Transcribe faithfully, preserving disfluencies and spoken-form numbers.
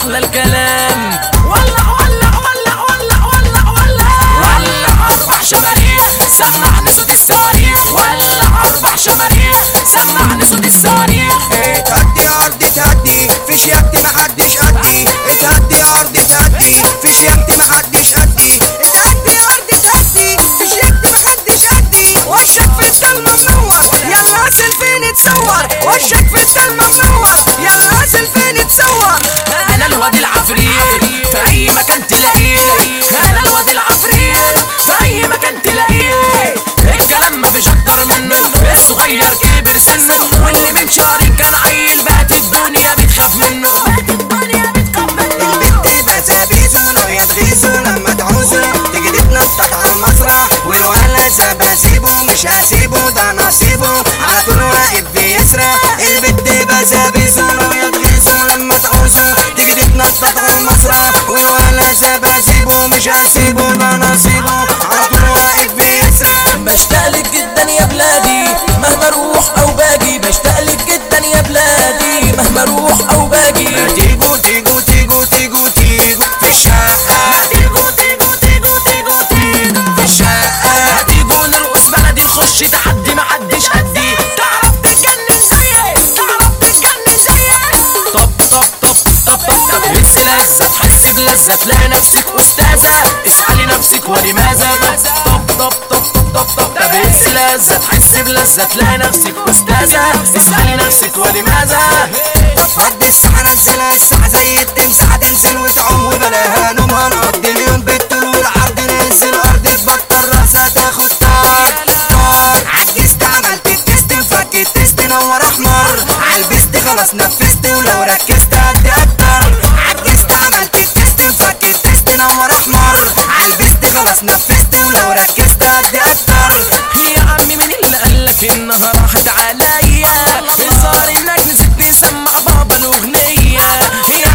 احلى الكلام. ولع ولع ولع ولع ولع ولع ولع اربع شماريخ سمعني صوت الصواريخ. ولع اربع شماريخ سمعني صوت الصواريخ. اتهدي يا ارض اتهدي في شياكتي محدش قدي. اتهدي يا ارض اتهدي في شياكتي محدش قدي. اتهدي يا ارض اتهدي في شياكتي محدش قدي. وشك في الضلمة منور يا نازل فين تصور. وشك في الضلمة منور يا نازل فين تصور. انا الواد العفريت في اي مكان تلاقيه. انا الواد العفريت في اي مكان تلاقيه. الكلام مفيش اكتر منه الصغير كبر سنه. واللي من شهرين كان عيل بقت الدنيا بتخاف منه. البنت بسابيسو لو يتغيسو لما تعوزو تيجي تتنطط على المسرح. والولد بسيبه مش هسيبه ده نصيبه على طول واقف بيسرح. البنت بسابيسو لو يتغيسو لما تعوزو تيجي تتنطط على المسرح. والولد بسيبه مش هسيبه ده نصيبه على طول واقف بيسرح. بشتاقلك جدا يا بلادي مهما اروح او باجي. بشتاقلك جدا يا بلادي مهما اروح او باجي. تيجوا تيجوا تيجوا تيجوا تيجوا في الشقة. تيجوا تيجوا تيجوا تيجوا تيجوا في الشقة. تيجوا نرقص بلدي نخش تحدي محدش قدي. تعرف تتجنن زيي تعرف تتجنن زيي. طب طب طب طب طب طب هز لذة تحس بلذة تلاقي نفسك أستاذة. اسألي نفسك ولماذا. طب طب طب طب طب طب طب هز لذة تحس بلذة تلاقي نفسك أستاذة. اسألي نفسك ولماذا. عد الساعة نزلها الساعة زي التمساح تنزل وتعوم وبلاها نوم. هنقضي اليوم بالطول والعرض ننزل الأرض تبطل راسها تاخد طار طار. عجزت عملت التست انفك التست نور أحمر. عالبست خلاص نفست ولو ركزت قد أكتر. عجزت عملت التست انفك التست نور أحمر. عالبست خلاص نفست ولو ركزت قد أكتر. يا عمي مين اللي قالك انها راحت عليا. الظاهر انك نسيت تسمع بابا الاغنية. يا